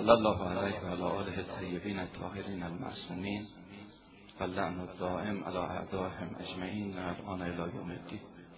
صلی الله علیه و علی آله الطیبین الطاهرین المعصومین و لعن الدائم علی اعدائهم اجمعین من الآن الی یوم الدین.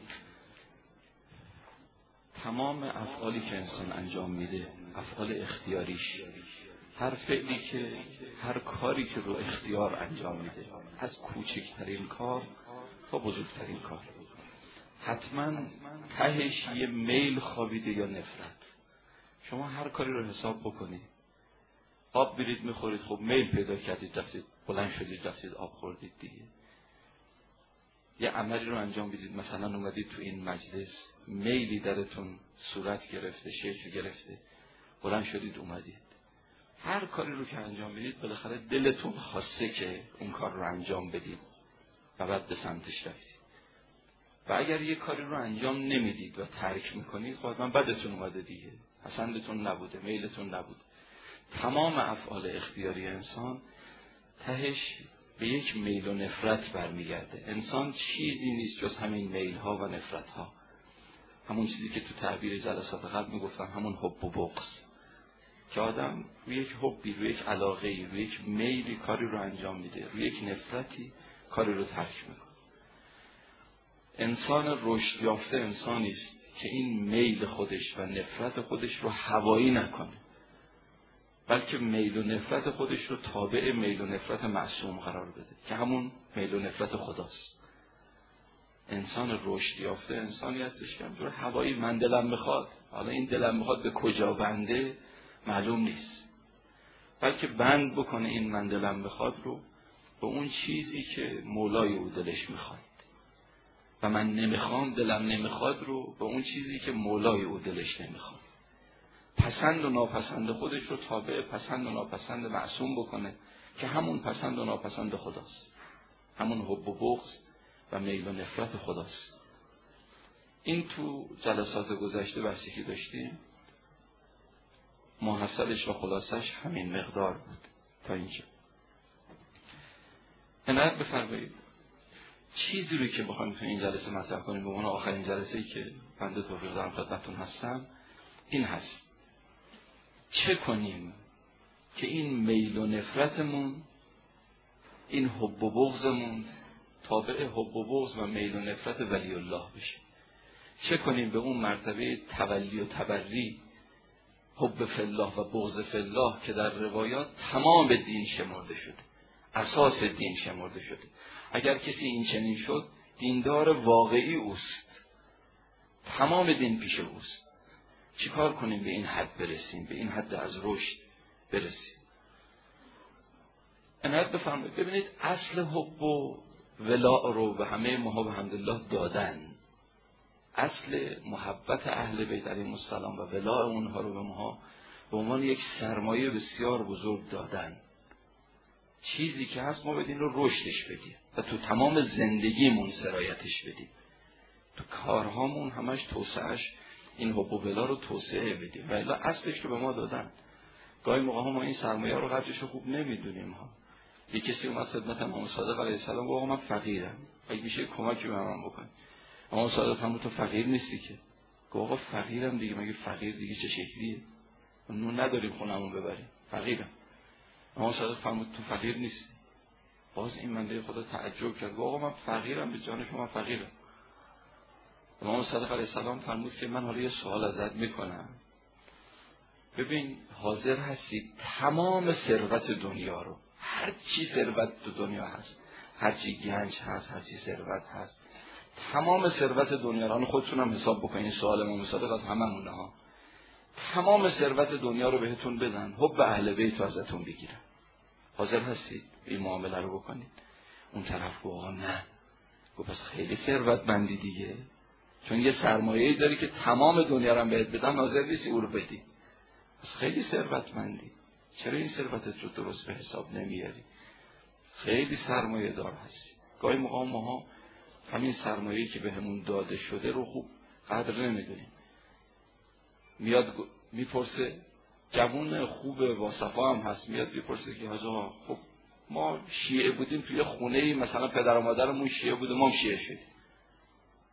تمام افعالی که انسان انجام میده، افعال اختیاریش، هر فعلی که، هر کاری که رو اختیار انجام میده، از کوچکترین کار تا بزرگترین کار، حتما تهش یه میل خوابیده یا نفرت. شما هر کاری رو حساب بکنید، آب برید میخورید، خب میل پیدا کردید، رفتید بلند شدید رفتید آب خوردید دیگه. یه عملی رو انجام بدید، مثلا اومدید تو این مجلس، میلی درتون صورت گرفته، شکل گرفته، بلند شدید اومدید. هر کاری رو که انجام بدید بالاخره دلتون خواسته که اون کار رو انجام بدید و بعد به سمتش رفتید. و اگر یه کاری رو انجام نمیدید و ترک میکنید، خب من بدتون اومده دیگه، پسندتون نبوده، میلتون نبوده. تمام افعال اختیاری انسان تهش به یک میل و نفرت برمیگرده. انسان چیزی نیست جز همین میل ها و نفرت ها، همون چیزی که تو تعبیر جلسات قبل میگفتن، همون حب و بغض، که آدم روی یک حبی، روی یک علاقه‌ای، روی یک میلی کاری رو انجام میده، روی یک نفرتی کاری رو ترک میکنه. انسان رشد یافته انسانی است که این میل خودش و نفرت خودش رو هوایی نکنه، بلکه میل و نفرت خودش رو تابع میل و نفرت معصوم قرار بده که همون میل و نفرت خداست. انسان رشد یافته انسانی هستش که همجور هوایی، من دلم میخواد، حالا این دلم میخواد به کجا بنده معلوم نیست، بلکه بند بکنه این من دلم میخواد رو به اون چیزی که مولای او دلش میخواد، و من نمیخوام دلم نمیخواد رو به اون چیزی که مولای او دلش نمیخواد. پسند و ناپسند خودش رو تابع پسند و ناپسند معصوم بکنه که همون پسند و ناپسند خداست، همون حب و بغض و میل و نفرت خداست. این تو جلسات گذشته بحثی که داشتیم محصلش و خلاصش همین مقدار بود تا اینجا. عنایت بفرمایید چیزی رو که بخوایم تو این جلسه مطرح کنیم، به عنوان آخرین جلسه‌ای که بنده توفیق دارم خدمتتون هستم، این هست: چه کنیم که این میل و نفرتمون، این حب و بغضمون تابع حب و بغض و میل و نفرت ولی الله بشه؟ چه کنیم به اون مرتبه تولی و تبری، حب فی الله و بغض فی الله که در روایات تمام دین شمرده شده، اساس دین شمرده شده. اگر کسی این چنین شد، دیندار واقعی اوست، تمام دین پیش اوست. چیکار کنیم به این حد برسیم، به این حد از رشد برسیم؟ عنایت بفرمایید ببینید اصل حب و ولاء رو به همه ما الحمدلله دادن. اصل محبت اهل بیت علیهم السلام و ولاء اونها رو به ما به عنوان یک سرمایه بسیار بزرگ دادن. چیزی که هست ما بدیم رو رشدش بدیم و تو تمام زندگیمون سرایتش بدیم، تو کارهامون همش توسعهش، این حب و ولا رو توسعه بدیم. و الا اصلش رو به ما دادن. گاهی موقع ها ما این سرمایه رو قدرش رو خوب نمیدونیم ها. یه کسی اومد خدمت امام صادق علیه السلام گفت من فقیرم، اگه میشه کمکی به من بکن. امام صادق فرمود تو فقیر نیستی که. گفت آقا فقیرم دیگه، مگه فقیر دیگه چه شکلیه؟ نون نداریم خونمون ببریم، فقیرم. امام صادق فرمود تو فقیر نیستی. باز این بنده خدا تعجب کرد، گفت آقا من فقیرم، به جان شما فقیرم. امام صادق علیه السلام فرمود که من حالا یه سوال ازت میکنم، ببین حاضر هستی تمام ثروت دنیا رو، هر چی ثروت تو دنیا هست، هر چی گنج هست، هر چی ثروت هست، تمام ثروت دنیا رو، خودتونم حساب بکنین، سوال امام صادق از هممونه ها، تمام ثروت دنیا رو بهتون بدن، حب اهل بیت رو ازتون بگیرن، حاضر هستید این معامله رو بکنید؟ اون طرف گفت آقا نه. گفت پس خیلی ثروتمندی دیگه، چون یه سرمایه‌ای داری که تمام دنیا رو بهت بدن، حاضر نیستی او رو بدی، پس خیلی ثروتمندی. چرا این ثروتت رو درست به حساب نمیاری؟ خیلی سرمایه دار هستی. گاهی موقع ماها همین سرمایه‌ای که بهمون داده شده رو خوب قدر نمیدونیم. میاد میپرسه، جوون خوب واصفا هم هست، میاد میپرسه که حاجا خب ما شیعه بودیم، توی خونه‌ای مثلا پدر و مادرمون شیعه بوده، ما هم شیعه شدیم.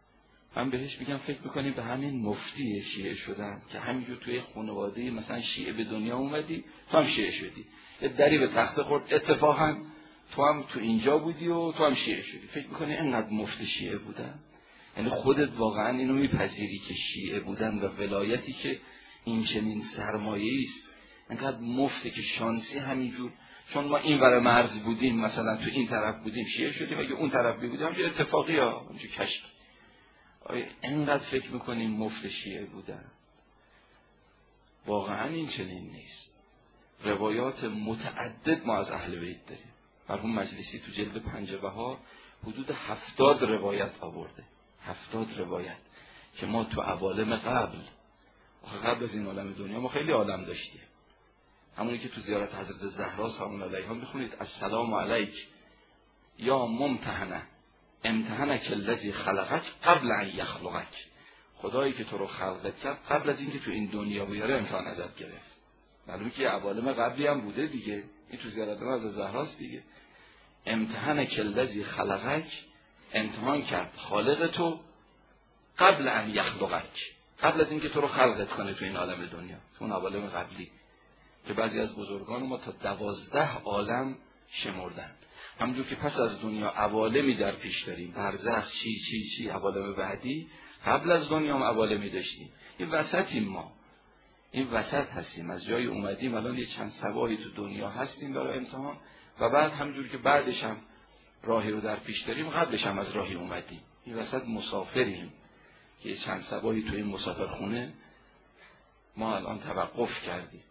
من بهش میگم فکر میکنی به همین مفتی شیعه شدن که همینجور توی خانواده مثلا شیعه به دنیا اومدی، تو هم شیعه شدی، یه دری به تخت خورد اتفاقا تو هم تو اینجا بودی و تو هم شیعه شدی. فکر میکنی اینقدر مفت شیعه بودن؟ یعنی خودت واقعا اینو میپذیری که شیعه بودن و ولایتی که این چنین سرمایه‌ای است اینقدر مفته که شانسی همینجور چون ما این ور مرز بودیم مثلا تو این طرف بودیم شیعه شدیم، اگه اون طرف بودیم همینجور اتفاقی ها همینجور کشکی. آیا اینقدر فکر میکنیم مفت شیعه بودن؟ واقعا این چنین نیست. روایات متعدد ما از اهل بیت داریم. مرحوم مجلسی تو جلد 5 بهار حدود 70 روایت آورده، 70 روایت که ما تو عوالم قبل از این عالم دنیا ما خیلی عالم داشتیم. همونی که تو زیارت حضرت زهرا سلام علیها میخونید السلام علیک یا ممتحنه امتحنک الذی خلقک قبل ان یخلقک، خدایی که تو رو خلقت کرد قبل از اینکه تو این دنیا بیاره امتحان ازت گرفت. معلومه که عوالم قبلی هم بوده دیگه، این تو زیارت حضرت زهراست دیگه. امتحنک الذی خلقک، امتحان کرد خالق تو قبل ان یخلقک، قبل از اینکه تو رو خلقت کنه تو این عالم دنیا، تو اون عوالم قبلی که بعضی از بزرگان ما تا 12 عالم شمردن. همونجور که پس از دنیا عوالمی در پیش داریم، برزخ چی عوالم بعدی، قبل از دنیا هم عوالمی داشتیم. این وسطیم، ما این وسط هستیم، از جای اومدیم الان یه چند سباهی تو دنیا هستیم برای امتحان و بعد همونجور که بعدش هم راهی رو در پیش داریم قبلش هم از راهی اومدیم. این وسط مسافریم که یه چند سباهی تو این مسافرخونه ما الان توقف کردیم.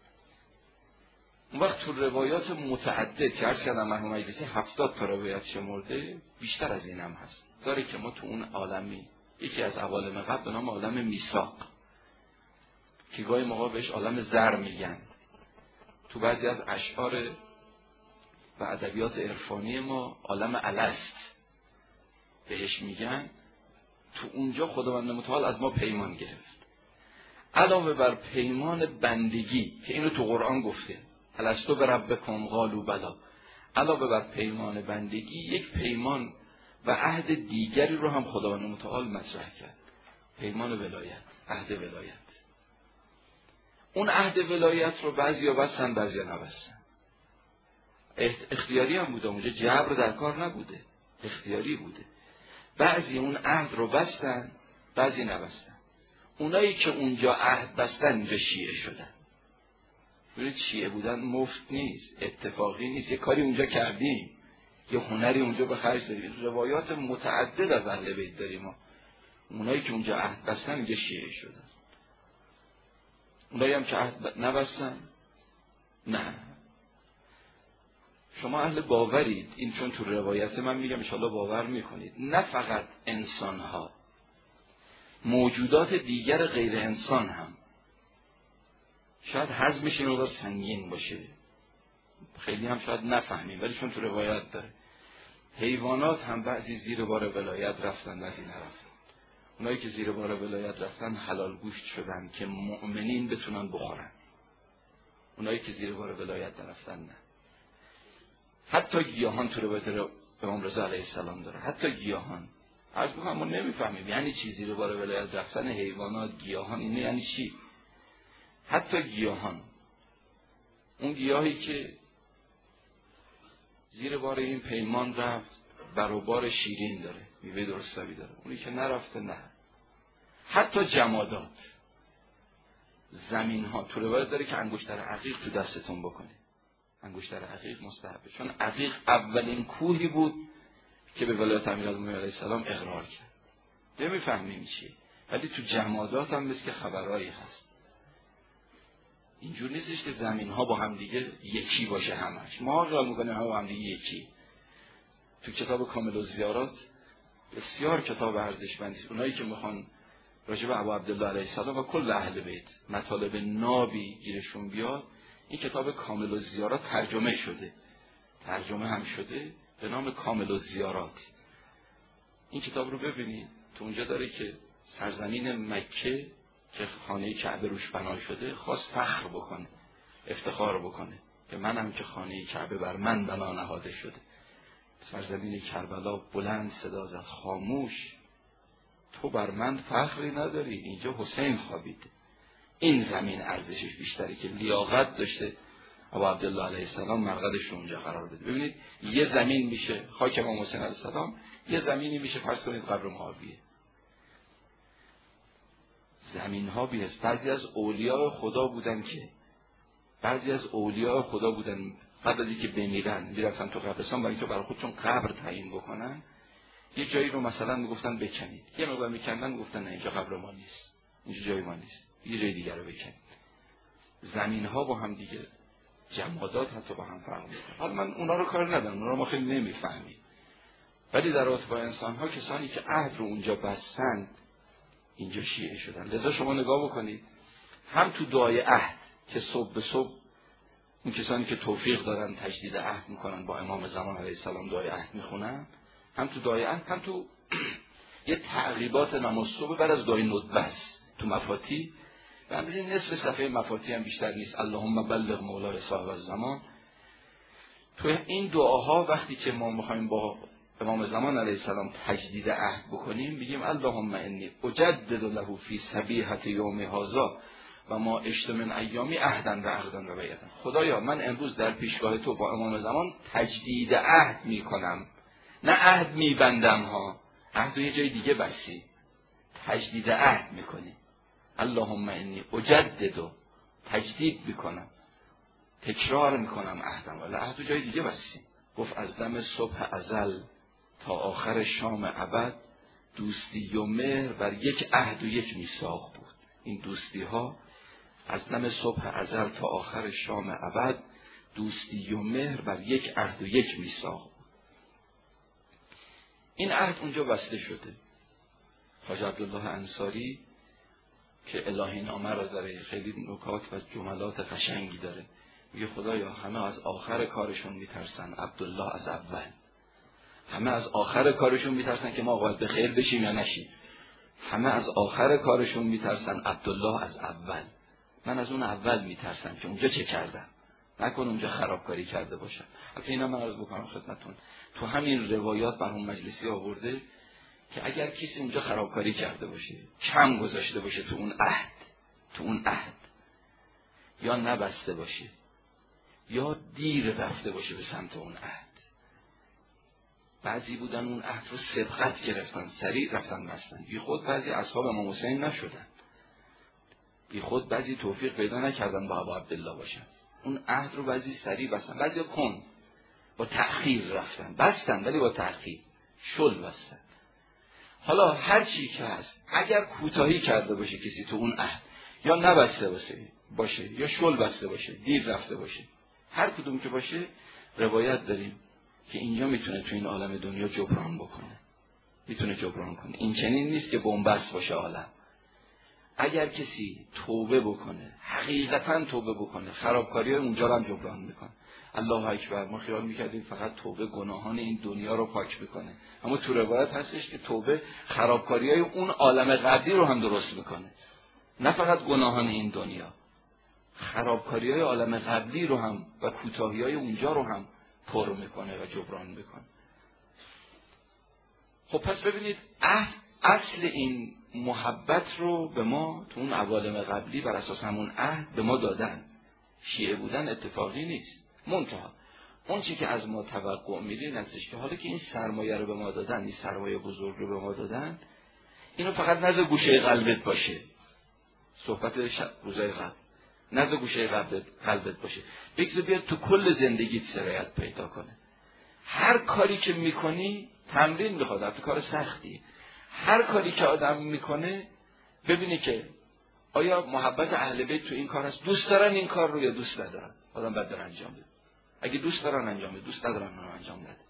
اون وقت تو روایات متعدد که عرض کردم مرحوم مجلسی 70 تا روایت شمرده، بیشتر از این هم هست داره که ما تو اون عالمی، یکی از عوالم قبل به نام عالم میثاق که گاهی موقع بهش عالم زر میگن، تو بعضی از اشعار و ادبیات عرفانی ما عالم الست بهش میگن. تو اونجا خداوند متعال از ما پیمان گرفت، علاوه بر پیمان بندگی که اینو تو قرآن گفته الستو بربکم قالوا بلی، علاوه بر پیمان بندگی یک پیمان و عهد دیگری رو هم خداوند متعال مطرح کرد، پیمان ولایت، عهد ولایت. اون عهد ولایت رو بعضیا بستن بعضیا نبستن، اختیاری هم بوده، اونجا جبر در کار نبوده، اختیاری بوده. بعضی اون عهد رو بستن بعضی نبستن. اونایی که اونجا عهد بستن اینجا شیعه شدن. ببینید شیعه بودن مفت نیست، اتفاقی نیست، یه کاری اونجا کردیم، یه هنری اونجا به خرج دادیم. روایات متعدد از اهل بیت داریم ما. اونایی که اونجا عهد بستن اینجا شیعه شدن، اونایی هم که عهد نبستن نه. شما اهل باورید، این چون تو روایت من میگم انشاءالله باور میکنید، نه فقط انسان ها، موجودات دیگر غیر انسان هم شاید هضمش این رو سنگین باشه، خیلی هم شاید نفهمیم، ولی چون تو روایت داره. حیوانات هم بعضی زیر بار ولایت رفتن بعضی نرفتن. اونایی که زیر بار ولایت رفتن حلال گوشت شدن که مؤمنین بتونن بخورن، اونایی که زیر بار ولایت نرفتن نه. حتی گیاهان تو روایت امام رضا علیه السلام داره، حتی گیاهان. عرض می‌کنم ما نمیفهمیم یعنی چی زیر بار ولایت رفتن حیوانات، گیاهان، اینه یعنی چی؟ حتی گیاهان، اون گیاهی که زیر بار این پیمان رفت بروبار شیرین داره، میوه درستابی داره، اونی که نرفته نه. حتی جمادات، زمین ها، تو روایت داره که انگشتر عقیق تو دستتون بکنه. انگشتر عقیق مستحبه، چون عقیق اولین کوهی بود که به ولایت امیرالمومنین علیه السلام اقرار کرد. نمیفهمیم چیه، ولی تو جمادات هم مثل که خبرایی هست. اینجور نیستش که زمین ها با هم دیگه یکی باشه همش. ما خیال میکنیم همه با هم دیگه یکی. تو کتاب کامل الزیارات بسیار کتاب ارزشمندی است. اونایی که میخوان راجع به ابو عبدالله علیه السلام و کل اهل بیت مطالب نابی گیرشون بیاد، این کتاب کامل الزیارات ترجمه شده، ترجمه هم شده به نام کامل الزیارات. این کتاب رو ببینید، تو اونجا داره که سرزمین مکه که خانه کعبه روش بنا شده خواست فخر بکنه، افتخار بکنه که منم که خانه کعبه بر من بنا نهاده شده. سرزمین کربلا بلند صدا زد خاموش، تو بر من فخری نداری، اینجا حسین خوابیده. این زمین ارزشش بیشتره که لیاقت داشته ابا عبدالله علیه السلام مرقدش رو اونجا قرار بده. ببینید یه زمین میشه خاک امام حسین علیه السلام، یه زمینی میشه فرض کنید قبر معاویه. زمین ها بیست. بعضی از اولیاء خدا بودن که قبل از اینکه بمیرن میرفتن تو قبرستان برای اینکه برای خودشون قبر تعیین بکنن، یه جایی رو مثلا میگفتن بکنید، یه مقدار میکندن میگفتن نه اینجا قبر ما نیست، اینجا جای ما نیست، یه جای دیگر رو بکنید. زمین ها با هم دیگه، جمادات حتی با هم فرق میکنه. حالا من اونا رو کار ندارم، اونا رو ما خیلی نمیفهمیم، ولی در رابطه با انسان ها کسانی که عهد رو اونجا بستن اینجا شیعه شدن. لذا شما نگاه بکنید هم تو دعای عهد که صبح به صبح اون کسانی که توفیق دارن تجدید عهد میکنن با امام زمان علیه السلام دعای عهد میخونن، هم تو دعای عهد هم تو یه تعقیبات نماز صبح بعد از دعای ندبه است تو مفاتی. به اندازه نصف صفحه مفاتی هم بیشتر نیست. اللهم بلغ مولای صاحب الزمان. تو این دعاها وقتی که ما میخوایم با امام زمان علیه السلام تجدید عهد بکنیم بگیم اللهم انی اجدد له فی صبیحة یوم هذا و ما اشت من ایامی عهدا و عقدا و بیعتا. خدایا من امروز در پیشگاه تو با امام زمان تجدید عهد میکنم، نه عهد میبندم ها، عهد یه جای دیگه بسی، تجدید عهد میکنی. اللهم انی اجدد، تجدید میکنم، تکرار میکنم عهدم، ولی عهد جای دیگه بسی. گفت از دم صبح ازل تا آخر شام ابد دوستی و مهر بر یک عهد و یک میثاق بود. این دوستی ها از دم صبح ازل تا آخر شام ابد دوستی و مهر بر یک عهد و یک میثاق بود. این عهد اونجا بسته شده. حاج عبدالله انصاری که الهی نامه را داره، خیلی نکات و جملات قشنگی داره، میگه خدایا همه از آخر کارشون میترسن، عبدالله از اول. همه از آخر کارشون میترسن که ما باید به خیر بشیم یا نشیم. همه از آخر کارشون میترسن، عبدالله از اول. من از اون اول میترسم که اونجا چه کردم، نکن اونجا خرابکاری کرده باشم. البته اینا من عرض بکنم خدمتتون، تو همین روایات مرحوم مجلسی آورده که اگر کسی اونجا خرابکاری کرده باشه، کم گذاشته باشه تو اون عهد یا نبسته باشه یا دیر رفته باشه به سمت اون عهد. بعضی بودن اون عهد رو سبقت گرفتن، سریع رفتن بستن. بی خود بعضی اصحاب امام حسین نشدن، بی خود بعضی توفیق پیدا نکردن با ابا عبدالله باشن. اون عهد رو بعضی سریع بستن، بعضی کن با تأخیر رفتن، بستن ولی با تأخیر، شل بستن. حالا هر چی که هست اگر کوتاهی کرده باشه کسی تو اون عهد، یا نبسته باشه یا شل بسته باشه، دیر رفته باشه، هر کدوم که باشه، روایت داریم که اینجا میتونه تو این عالم دنیا جبران بکنه، میتونه جبران کنه. این چنین نیست که بنبست باشه عالم. اگر کسی توبه بکنه، حقیقتا توبه بکنه، خرابکاری های اونجا رو هم جبران میکنه. الله اکبر. ما خیال میکردیم فقط توبه گناهان این دنیا رو پاک میکنه، اما تو روایت هستش که توبه خرابکاری های اون عالم قبلی رو هم درست میکنه، نه فقط گناهان این دنیا، خرابکاری های عالم قبلی رو هم و کوتاهی های اونجا رو هم پر میکنه و جبران میکنه. خب پس ببینید اصل این محبت رو به ما تو اون عوالم قبلی بر اساس همون عهد به ما دادن. شیعه بودن اتفاقی نیست. منتها اون چی که از ما توقع می‌رین هستش که حالا که این سرمایه رو به ما دادن، این سرمایه بزرگ رو به ما دادن، اینو فقط نذار گوشه قلبت باشه. صحبت روزای قبل، نذار گوشه قلبت باشه، بگذار بیاد تو کل زندگیت سرایت پیدا کنه. هر کاری که میکنی تمرین میخواد، حتی کار سختی. هر کاری که آدم میکنه ببینی که آیا محبت اهل بیت تو این کار هست، دوست دارن این کار رو یا دوست ندارن. آدم باید داره انجام بده. اگه دوست دارن انجام بده، دوست ندارن اون انجام نده.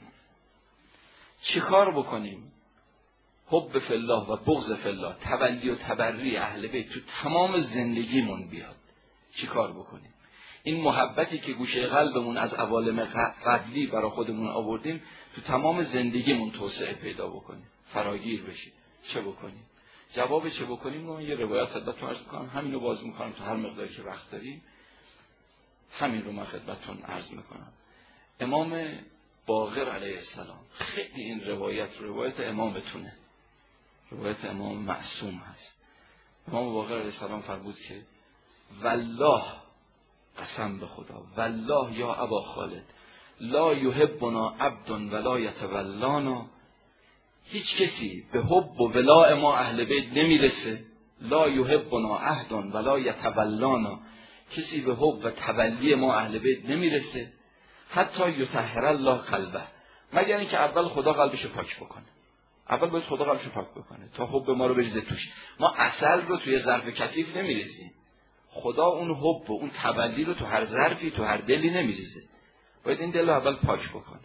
چی کار بکنیم حب فی الله و بغض فی الله، تولی و تبری اهل بیت تو تمام زندگیمون بیاد؟ چی کار بکنیم این محبتی که گوشه قلبمون از عوالم قبلی برای خودمون آوردیم تو تمام زندگیمون توسعه پیدا بکنیم، فراگیر بشیم؟ چه بکنیم؟ جواب چه بکنیم رو یه روایت خدمتتون عرض می‌کنم، همین رو باز می‌کنم تو هر مقداری که وقت داریم، همین رو من خدمتتون عرض می‌کنم. امام باقر علیه السلام، خیلی این روایت امامتونه، روایت امام معصوم هست. امام باقر علیه السلام فرمود که والله، قسم به خدا، والله یا ابا خالد لا یحبنا عبد ولا یتولانا، هیچ کسی به حب و ولاء ما اهل بیت نمیرسه. لا یحبنا عهد ولا یتولانا، کسی به حب و تولی ما اهل بیت نمیرسه. حتی یطهر الله قلبه، مگر اینکه اول خدا قلبشو پاک بکنه. اول باید خدا قلبشو پاک بکنه تا حب ما رو بریزه توش. ما عسل رو توی ظرف کثیف نمیریزیم، خدا اون حب و اون تولی رو تو هر ظرفی، تو هر دلی نمیریزه. باید این دل رو اول پاک بکنه.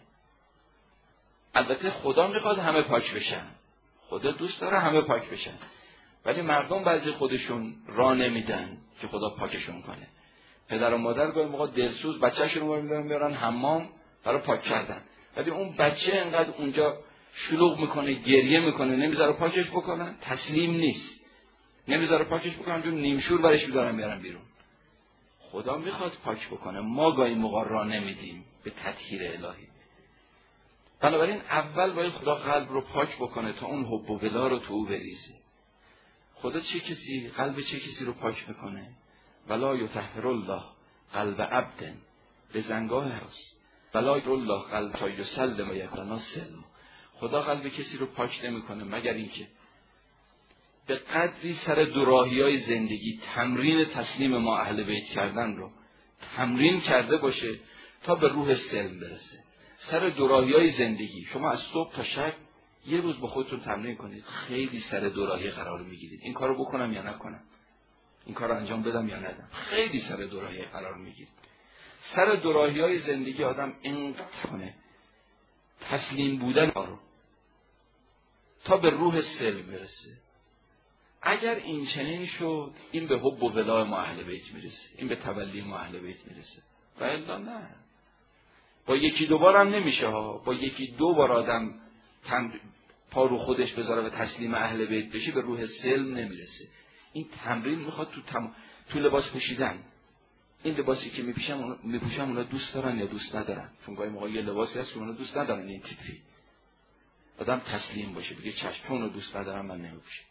البته خدا میخواد همه پاک بشن، خدا دوست داره همه پاک بشن، ولی مردم بعضی خودشون راه نمیدن که خدا پاکشون کنه. پدر و مادر گاهی موقع دلسوز بچه‌شون رو میارن حمام برای پاک کردن، ولی اون بچه انقدر اونجا شلوغ میکنه، گریه میکنه، نمیذاره پاکش بکنن، تسلیم نیست، نمیذاره پاکش بکنن، چون نیمشور برش میارن بیرون. خدا میخواد پاک بکنه، ما گاهی موقع راه نمیدیم به تطهیر الهی. بنابراین اول باید خدا قلب رو پاک بکنه تا اون حب و ولا رو تو او بریزه. خدا قلب چه کسی رو پاک میکنه؟ ولا یطهر الله قلب عبد به زنگاه هست، ولا یطهر الله قلب تا یسلم و یکون سلم. خدا قلب کسی رو پاک نمیکنه مگر اینکه به قدری سر دوراهی‌های زندگی تمرین تسلیم ما اهل بیت کردن رو تمرین کرده باشه تا به روح سلم برسه. سر دوراهی‌های زندگی شما از صبح تا شب یه روز با خودتون تمرین کنید، خیلی سر دوراهی قرار میگیرید. این کارو بکنم یا نکنم، این کارو انجام بدم یا ندم، خیلی سر دوراهی قرار میگیرید. سر دوراهی‌های زندگی آدم اینقدر کنه تسلیم بودن رو تا به روح سلم برسه. اگر این چنین شد، این به حب و ولاء ما اهل بیت میرسه، این به تولی ما اهل بیت میرسه. و الا نه، با یکی دو بار هم نمیشه ها. با یکی دو بار آدم پا رو خودش بذاره و تسلیم اهل بیت بشه به روح سلم نمیرسه. این تمرین میخواد تو لباس پوشیدن. این لباسی که میپوشم اونا دوست دارن یا دوست ندارن؟ چون گاهی موقع یه لباسی هست که اونا دوست ندارن. این تیپی آدم تسلیم باشه، بگه چشم اونو دوست ندارم، من نمیپوشم.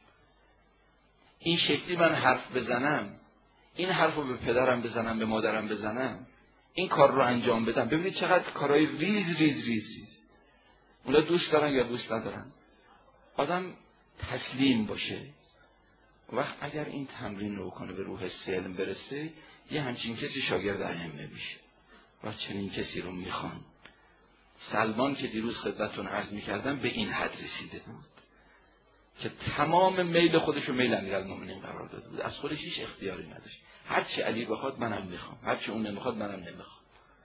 این شکلی من حرف بزنم، این حرف رو به پدرم بزنم، به مادرم بزنم، این کار رو انجام بدم، ببینید چقدر کارهای ریز ریز ریز ریز اونا دوست دارن یا دوست ندارن. آدم تسلیم باشه. وقت اگر این تمرین رو کنه به روح سلم برسه، یه همچین کسی شاگرد ائمه میشه و چنین کسی رو میخوان. سلمان که دیروز خدمتتون عرض میکردم به این حد رسیده بود که تمام میل خودشو میل امیرالمومنین قرار داده بود، از خودش هیچ اختیاری نداشت. هرچی علی بخواد منم میخوام، هرچی اون نمیخواد منم نمیخوام.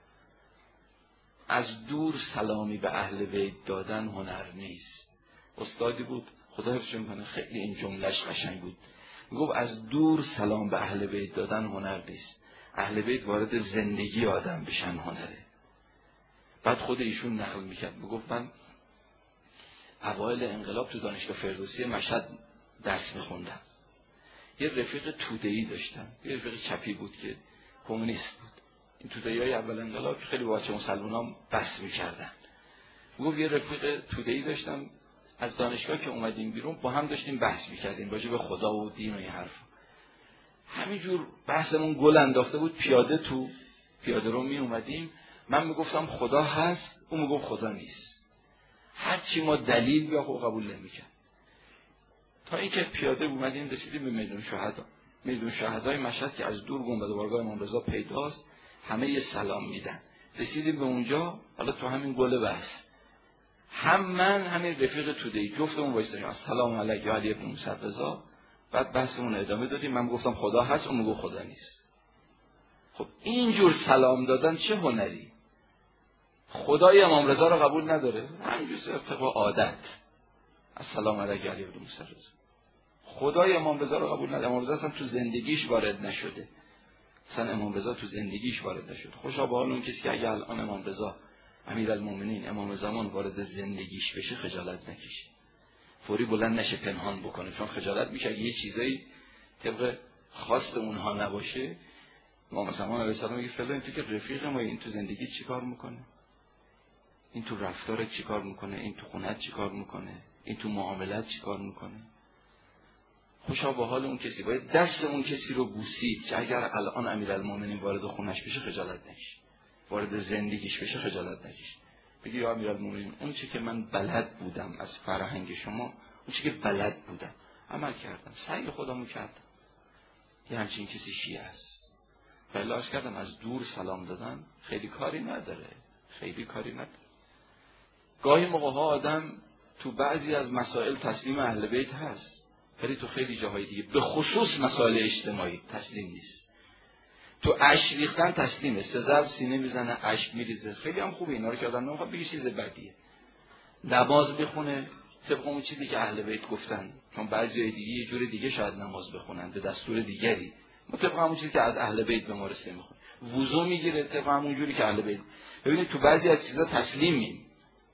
از دور سلامی به اهل بیت دادن هنر نیست. استادی بود خدا حفظش کنه، خیلی این جملهش قشنگ بود، میگفت از دور سلام به اهل بیت دادن هنر نیست، اهل بیت وارد زندگی آدم بشن هنره. بعد خود ایشون نقل میکرد، میگفت من اوایل انقلاب تو دانشگاه فردوسی مشهد درس میخوندم، یه رفیق توده‌ای داشتم، یه رفیق چپی بود که کمونیست بود. این توده‌ای‌های اول انقلاب خیلی با بچه مسلمان‌ها بحث میکردن. میگفت یه رفیق توده‌ای داشتم، از دانشگاه که اومدیم بیرون با هم داشتیم بحث میکردیم راجع به خدا و دین و این حرف. همینجور بحثمون گل انداخته بود، پیاده رو می اومدیم، من میگفتم خدا هست، اون میگفت خدا نیست. هرچی ما دلیل بیا خب قبول نمیکرد. تا اینکه پیاده اومدیم رسیدیم به میدون شهدا. میدون شهدای مشهد که از دور گنبد بارگاه امام رضا پیداست، همه یه سلام میدن. رسیدیم به اونجا، حالا تو همین گل بحث هم من همین رفیق توده‌ای جفتمون وایسادیم، السلام علیک یا علی ابن موسی رضا. بعد بحثمون ادامه دادیم، من گفتم خدا هست، اون میگفت خدا نیست. خب اینجور سلام دادن چه هنری؟ خدای امام رضا رو قبول نداره، همینجور طبق عادت السلام علیک یا علی ابن موسی رضا. خدای امام رضا رو قبول نداره. امام رضا اصلا تو زندگیش وارد نشده، اصلا امام رضا تو زندگیش وارد نشده. خوشا به حال اون کسی که اگه الان امام رضا امیرالمومنین امام زمان وارد زندگیش بشه خجالت نکشه، فوری بلند نشه پنهان بکنه، چون خجالت میشه اگه یه چیزایی طبق خواست اونها نباشه. امام زمان علیه السلام میگه فلان تو که رفیق ما، این تو زندگی چیکار میکنه، این تو رفتارت چیکار میکنه، این تو خونت چیکار میکنه، این تو معاملات چیکار میکنه. خوشا به حال اون کسی، باید دست اون کسی رو بوسید که اگر الان امیرالمومنین وارد خونش بشه خجالت نکشه، وارد زندگیش بشه خجالت نکشه، بگی یا امیرالمومنین اون چی که من بلد بودم از فرهنگ شما، اون چی که بلد بودم عمل کردم، سعی خودمو کردم. یه همچین کسی شیعه است. بلاش کردم از دور سلام دادن خیلی کاری نداره، خیلی کاری نداره. گاهی موقع‌ها آدم تو بعضی از مسائل تسلیم اهل بیت هست، ولی تو خیلی جاهای دیگه به خصوص مسائل اجتماعی تسلیم نیست. تو اشک ریختن تسلیمه، سه ضرب سینه میزنه اشک میریزه، خیلی هم خوبه، اینا رو که آدم نمیخواد بگه چیز بدیه. نماز بخونه طبق اون چیزی که اهل بیت گفتن، چون بعضی دیگه یه جور دیگه شاید نماز بخونن به دستور دیگری، ما طبق همون چیزی که از اهل بیت به ما رسیده میخونه. وضو میگیره طبق همون جوری که اهل بیت. ببینید تو بعضی از چیزا تسلیمیم،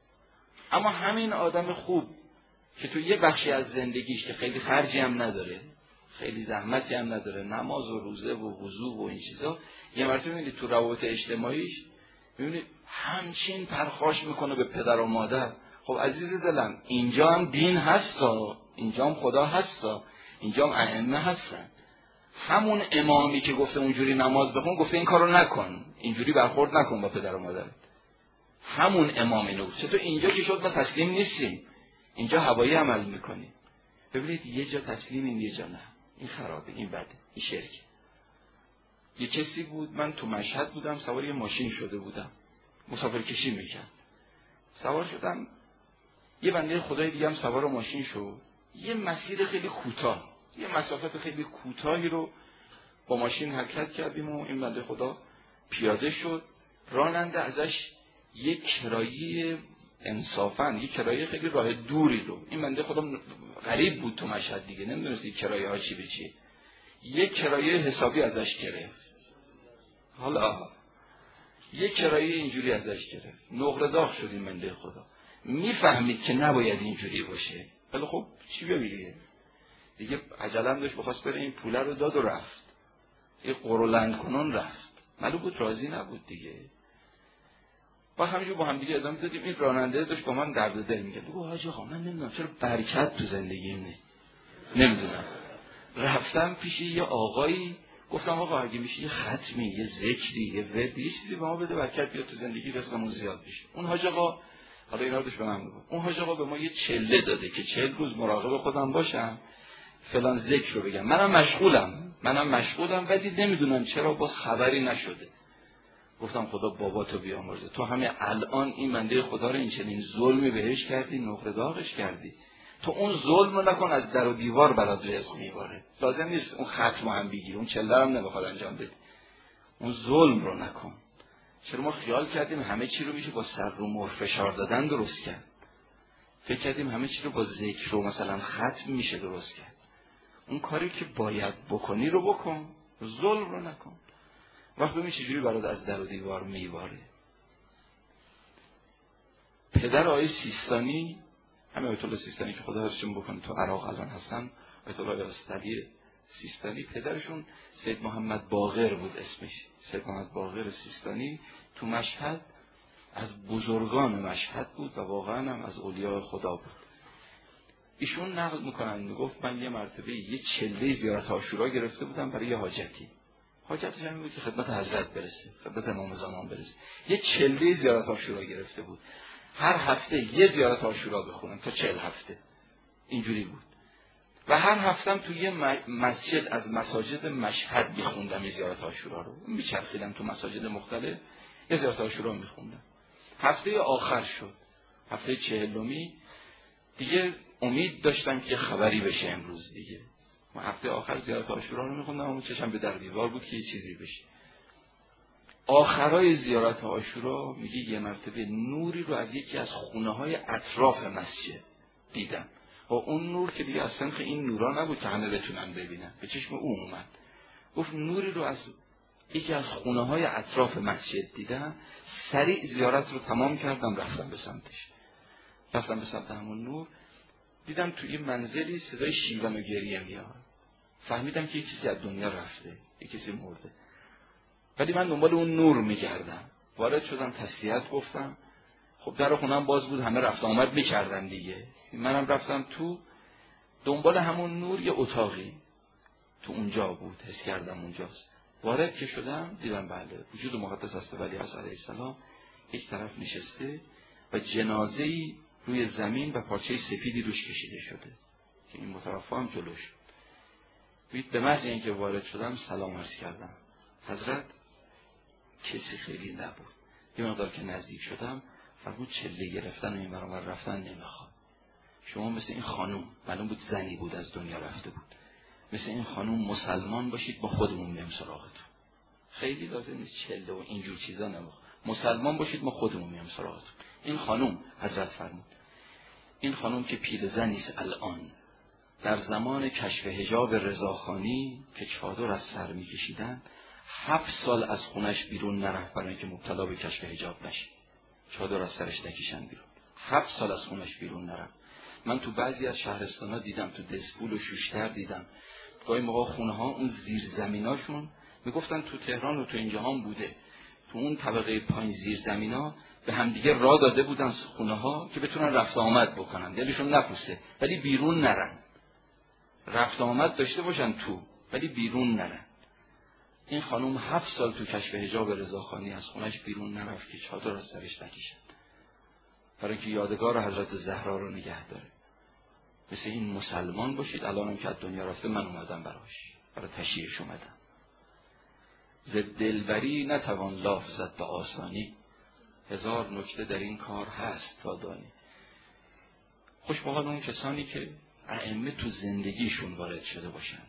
اما همین آدم خوب که تو یه بخشی از زندگیش که خیلی خرجی هم نداره، خیلی زحمتی هم نداره، نماز و روزه و وضو و این چیزا، یه مرتبه میبینید تو روابط اجتماعیش میبینید همچین پرخاش میکنه به پدر و مادر. خب عزیز دلم اینجا هم دین هستا، اینجا هم خدا هستا، اینجا هم ائمه هستن. همون امامی که گفته اونجوری نماز بخون گفته این کارو نکن، اینجوری برخورد نکن با پدر و مادرت. همون امام اینو گفت. چطور اینجا که شد ما تسلیم نیستیم، اینجا هوایی عمل میکنیم. ببینید یه جا تسلیمیم یه جا نه، این خرابه، این بده، این شرک. یه کسی بود، من تو مشهد بودم، سوار یه ماشین شده بودم، مسافر کشی میکرد، سوار شدم، یه بنده خدای دیگه هم سوار ماشین شد، یه مسیر خیلی کوتاه، یه مسافت خیلی کوتاهی رو با ماشین حرکت کردیم و این بنده خدا پیاده شد. راننده ازش یک کرایه انصافاً یک کرایه خیلی راه دوری رو، این بنده خدا غریب بود تو مشهد دیگه، نمیدونست این کرایه ها چی به چیه، یک کرایه حسابی ازش گرفت. حالا یک کرایه اینجوری ازش گرفت، نقره داغ شد این بنده خدا، میفهمید که نباید اینجوری باشه، ولی خب چی بگه دیگه، عجلم داشت بخواست بره، این پوله رو داد و رفت، یه قرولند کنون رفت، معلوم بود راضی نبود دیگه. با همینجور با هم دیگه ادامه دادیم. این راننده داشت با من درد دل میگه، بگو حاج آقا من نمیدونم چرا برکت تو زندگیم نمیدونم. رفتم پیش یه آقایی، گفتم آقا اگه میشه یه ختمی، یه ذکری، یه وردی، یه چیزی به ما بده برکت بیاد تو زندگی، رزقمون زیاد بشه. اون حاج آقا، حالا اینا رو داشت به من میگه، اون حاج آقا به ما یه چله داده که 40 روز مراقب خودم باشم، فلان ذکر رو بگم. منم مشغولم ولی نمیدونم چرا باز خبری نشده. گفتم خدا باباتو بیامرزه، تو همه الان این بنده خدا رو این چنین ظلمی بهش کردی، نقره داغش کردی، تو اون ظلم رو نکن، از در و دیوار برات رزق میباره. لازم نیست اون ختم هم بگیر، اون چله هم نمیخواد انجام بدی، اون ظلم رو نکن. چرا ما خیال کردیم همه چی رو میشه با سر رو مهر فشار دادن درست کرد، فکر کردیم همه چی رو با ذکر رو مثلا ختم میشه درست کرد. اون کاری که باید بکنی رو بکن، ظلم رو نکن. وقت ببین چجوری برات از در و دیوار میواره. پدر آقای سیستانی، همه آیت الله سیستانی که خدا حفظشون بکنه تو عراق الان هستن، آیت الله استدی سیستانی، پدرشون سید محمد باقر بود اسمش، سید محمد باقر سیستانی تو مشهد از بزرگان مشهد بود و واقعا هم از اولیاء خدا بود. ایشون نقل میکنن، میگفت من یه مرتبه یه چله زیارت عاشورا گرفته بودم برای یه حاجتی، حاجتش هم بود که خدمت حضرت برسه، خدمت امام زمان برسه. یه چله زیارت عاشورا گرفته بود، هر هفته یه زیارت عاشورا بخونم تا 40 هفته اینجوری بود. و هر هفتم تو یه مسجد از مساجد مشهد میخوندم یه زیارت عاشورا رو، میچرخیدم تو مساجد مختلف یه زیارت عاشورا میخوندم. هفته آخر شد، هفته 40می دیگه امید داشتم که خبری بشه امروز دیگه. من هفته آخر زیارت عاشورا رو میخوندم و چشم به در دیوار بود که یه چیزی بشه. آخرای زیارت عاشورا میگه یه مرتبه نوری رو از یکی از خونه های اطراف مسجد دیدم و اون نور که دیگه اصلا این نورا نبود که همه بتونن ببینن، به چشم او اومد. گفت نوری رو از یکی از خونه های اطراف مسجد دیدم، سریع زیارت رو تمام کردم، رفتم به سمتش، رفتم به سمت همون نور. دیدم توی منزلی صدای شیون و گریه میاد، فهمیدم که یه کسی از دنیا رفته، یه کسی مرده. ولی من دنبال اون نور میگردم، وارد شدم، تسلیت گفتم. خب در خونم باز بود، همه رفت آمد میکردن دیگه. منم رفتم تو، دنبال همون نور یه اتاقی تو اونجا بود، حس کردم اونجاست. وارد که شدم دیدم بله وجود مقدس است ولی عصر علیه السلام یک طرف نشسته و جنازه‌ای روی زمین و پارچه سفیدی روش کشیده شده که این متوفا هم جلوش. به محض اینکه وارد شدم سلام عرض کردم. حضرت کسی خیلی نبود. یه مقدار که نزدیک شدم فرمود چله گرفتن و این برابر رفتن نمیخواد. شما مثل این خانوم، معلوم بود زنی بود از دنیا رفته بود، مثل این خانوم مسلمان باشید با خودمون میام سراغتون. خیلی لازم نیست چله و اینجور چیزا نمیخواد. مسلمان باشید ما خودمون میام سراغتون. این خانوم حضرت فرمود این خانوم که پیرزنی است الان، در زمان کشف حجاب رضاخانی که چادر از سر میکشیدن 7 سال از خونش بیرون نرفت برای اینکه مبتلا به کشف حجاب نشه. چادر از سرش نکشن بیرون. 7 سال از خونش بیرون نرفت. من تو بعضی از شهرستان‌ها دیدم، تو دسپول و شوشتر دیدم، گاهی موقع خونه‌ها اون زیرزمیناشون میگفتن تو تهران و تو اینجا هم بوده، تو اون طبقه پایین زیرزمینا به همدیگه راه داده بودن خونه‌ها که بتونن رفت آمد بکنن، دلشون نپوسه ولی بیرون نرن، رفت آمد داشته باشن تو ولی بیرون نرن. این خانم 7 سال تو کشف حجاب رضاخانی از خونش بیرون نرفت که چادر از سرش نکشد، برای اینکه یادگار حضرت زهرا رو نگه داره. مثل این مسلمان باشید. الانم که از دنیا رفته من اومدم برای تشییعش اومدم. ز دلبری نتوان لاف زد به آسانی، 1000 نکته در این کار هست تا دانی. خوش به حال اون کسانی که ائمه تو زندگیشون وارد شده باشن.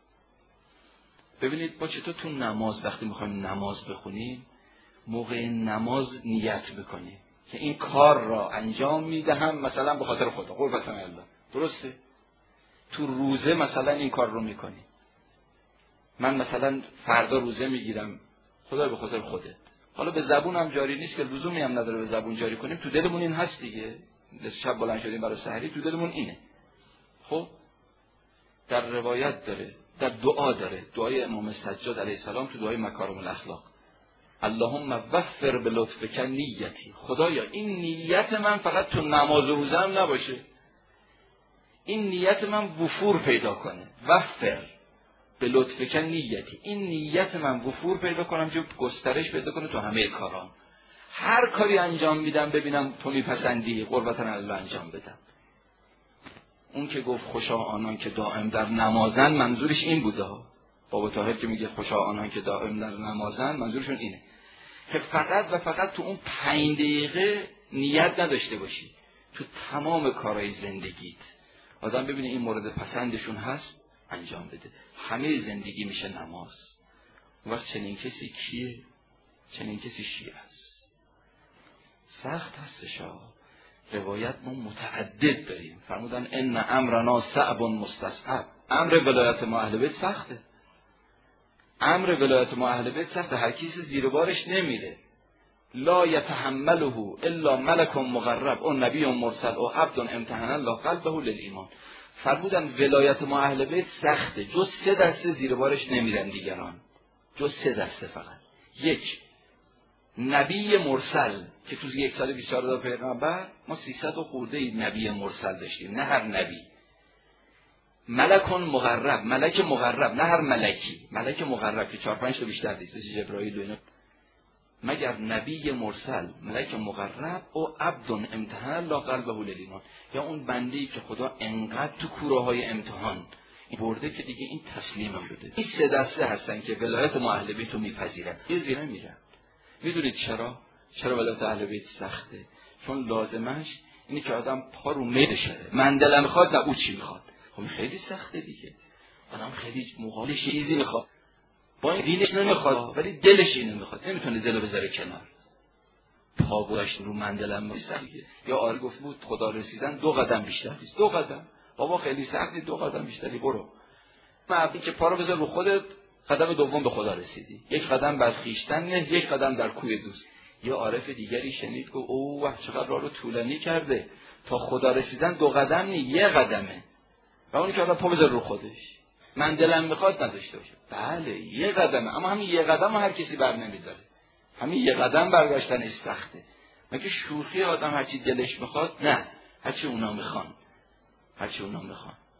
ببینید ما چطور تو نماز وقتی میخوایم نماز بخونیم موقع نماز نیت میکنیم که این کار را انجام میدهم مثلا به خاطر خدا، قربت الله، درسته؟ تو روزه مثلا این کار رو میکنی. من مثلا فردا روزه میگیرم خدا به خاطر خودت. حالا به زبون هم جاری نیست که لزومی هم نداره به زبون جاری کنیم، تو دلمون این هست دیگه. شب بلند شدیم برای سحری تو دلمون اینه. خب در روایت داره، در دعا داره، دعای امام سجاد علیه السلام تو دعای مکارم الاخلاق، اللهم وفر به لطفک نیتی، خدایا این نیت من فقط تو نماز و روزه هم نباشه، این نیت من وفور پیدا کنه. وفر به لطفک نیتی، این نیت من وفور پیدا کنم که گسترش پیدا کنه تو همه کارام. هر کاری انجام میدم ببینم تو میپسندی، قربتن الله انجام بدم. اون که گفت خوشا آنان که دائم در نمازن منظورش این بوده ها. بابا طاهر که میگه خوشا آنان که دائم در نمازن منظورشون اینه که فقط و فقط تو اون 5 دقیقه نیت نداشته باشی، تو تمام کارهای زندگیت آدم ببینه این مورد پسندشون هست انجام بده. همه زندگی میشه نماز. اون وقت چنین کسی کیه؟ چنین کسی شیعه است. سخت هستشا. روایت ما متعدد داریم، فرمودن ان امرنا صعب مستصعب. امر ولایت ما اهل بیت سخته. امر ولایت ما اهل بیت سخته، هر کسی زیر بارش نمیره. لا یتحمله الا ملک مقرب او نبی مرسل او عبد امتحن الله قلبه للایمان. فرمودن ولایت ما اهل بیت سخته، جز 3 دسته زیر بارش نمیرن دیگران، جز 3 دسته فقط. 1 نبی مرسل که تو 1 سال 24 پیغمبر ما 300 و خورده نبی مرسل داشتیم، نه هر نبی. ملک مقرب، ملک مقرب، نه هر ملکی، ملک مقرب که 4-5 تا بیشتر نیست، مثل جبرائیل و اینا. مگر نبی مرسل، ملک مقرب او عبد امتحن الله قلبه للایمان، یا اون بنده‌ای که خدا انقدر تو کوره‌های امتحان برده که دیگه این تسلیم شده. این 3 دسته هستن که ولایت ما اهل بیت رو میپذیرن، یه زیرا میرن. میدونید چرا ولایت اهل بیت سخته؟ چون لازمش اینه که آدم پا رو میل شه. من دلم میخواد، نه او چی میخواد. خب خیلی سخته دیگه. آدم خیلی مقابلش چیزی میخواد، با این دینش نمیخواد ولی دلش اینو میخواد، نمیتونه دلو بذاره کنار. پا گذاشت رو من دلم میخواد. یا آل گفت بود خدا رسیدن 2 قدم بیشتر نیست. 2 قدم بابا خیلی سختی، 2 قدم بیشتری برو. معنی که پا رو بذار رو خودت، قدم دوم به خدا رسیدی. 1 قدم بر خویشتن نه، 1 قدم در کوی دوست. یه عارف دیگری شنید که اوه چقدر راه رو طولانی کرده، تا خدا رسیدن 2 قدم نه، 1 قدمه. و اونی که آدم پا بذار رو خودش، من دلم میخواد نداشته باشه. بله 1 قدمه، اما همین 1 قدم هر کسی بر نمیداره. همین 1 قدم برگشتنش سخته. مگه شوخی آدم هرچی دلش میخواد؟ نه، هرچی اونا میخوان.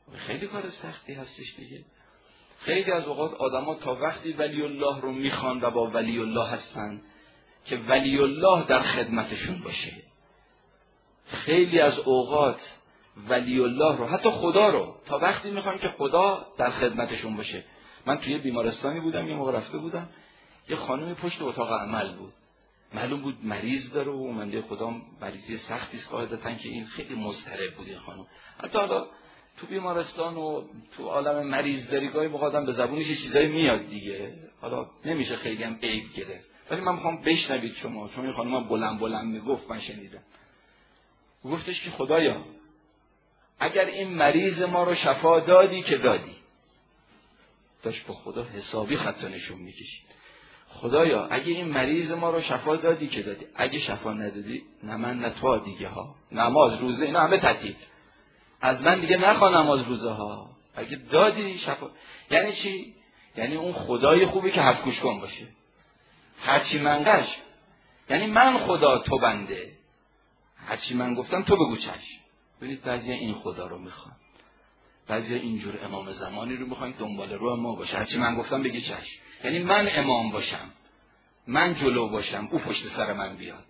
خیلی کار سختی هستش دیگه. خیلی از اوقات آدما تا وقتی ولی الله رو میخوان و با ولی الله هستن که ولی الله در خدمتشون باشه. خیلی از اوقات ولی الله رو، حتی خدا رو، تا وقتی میخوان که خدا در خدمتشون باشه. من توی بیمارستانی بودم، یه موقع رفته بودم، یه خانمی پشت اتاق عمل بود، معلوم بود مریض داره و اومده خدا مریضی سختی است قاعدتاً که این خیلی مضطرب بود این خانم. حتی حالا تو بیمارستان و تو عالم مریض داری گاهی موقع آدم به زبونش چیزایی میاد دیگه، حالا نمیشه خیلی هم عیب گرفت، ولی من میخوام بشنوید شما، چون این خانم بلند بلند میگفت، من شنیدم. گفتش که خدایا اگر این مریض ما رو شفا دادی که دادی، داشت با خدا حسابی خط نشون میکشید، خدایا اگه این مریض ما رو شفا دادی که دادی، اگه شفا ندادی نه من نه تو دیگه ها، نماز روزه اینا همه تعطیل، از من دیگه نخوا نماز روزه ها، اگه دادی شفا. یعنی چی؟ یعنی اون خدای خوبی که حرف گوش کن باشه، هرچی من قش، یعنی من خدا تو بنده، هرچی من گفتم تو بگو چشم. ببینید بعضی این خدا رو میخوان، بعضی اینجور امام زمانی رو میخوان دنبال رو ما باشه، هرچی من گفتم بگی چشم، یعنی من امام باشم، من جلو باشم، او پشت سر من بیاد.